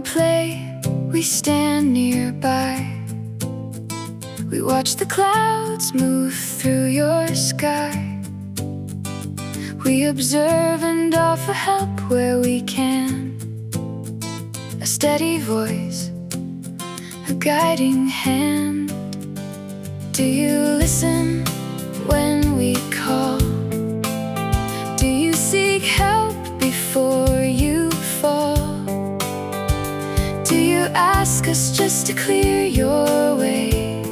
play, we stand nearby. We watch the clouds move through your sky. We observe and offer help where we can. A steady voice, a guiding hand. Do you listen when we call? Do you seek help before you fall? Do you ask us just to clear your way,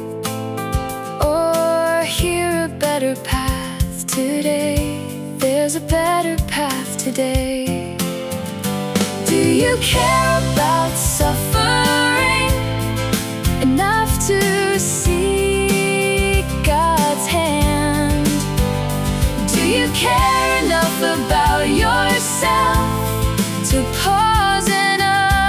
or hear a better path today? There's a better path today. Do you care about suffering enough to seek God's hand? Do you care enough about yourself to pause and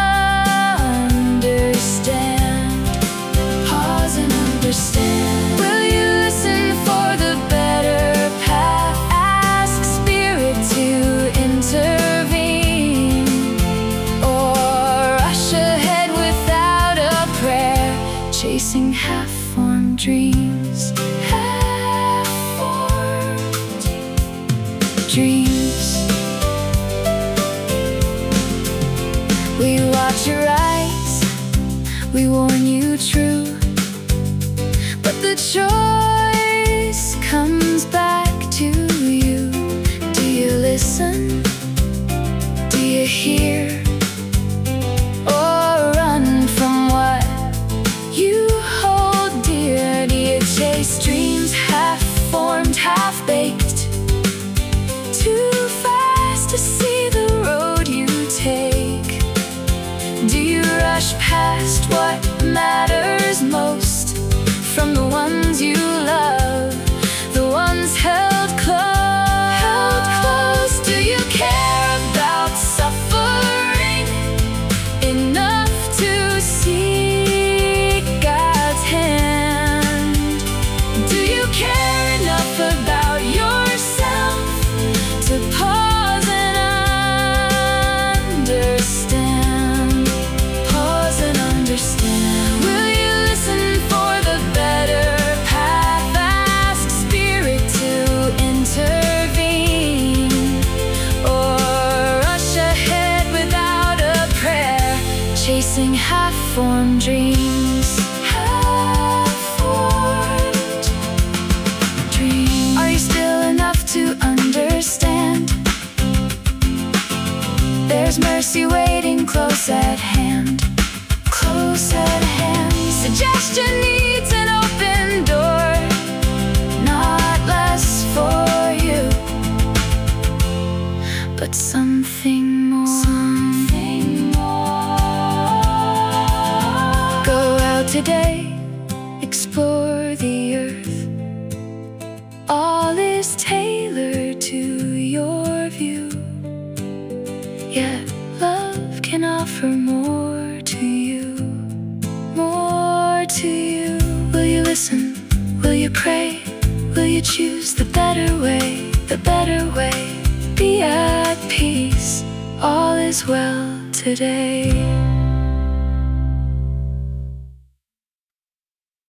understand? Pause and understand. Will you listen for the better path? Ask Spirit to intervene, or rush ahead without a prayer, chasing half-formed dreams. Half-formed dreams. We watch your eyes, we warn you true, but the choice comes back to you. Do you listen? Do you hear? Or run from what you hold dear? Do you chase dreams half-formed, half-baked, too fast to see the road you take? Do you rush past what matters most from the ones you love, the ones held close? Held close. Do you care about suffering enough to seek God's hand? Do you care enough about yourself to pause and understand? Pause and understand. Will you listen for the better path? Ask Spirit to intervene, or rush ahead without a prayer, chasing half-formed dreams. Half-formed dreams. Are you still enough to understand? There's mercy waiting close at hand. Close at hand. Suggestion needs an open door, not less for you, but something more. Something more. Go out today, explore the earth. All is tailored to your view, yet love can offer more to you. More to you. Will you listen? Will you pray? Will you choose the better way? The better way. Be at peace. All is well today.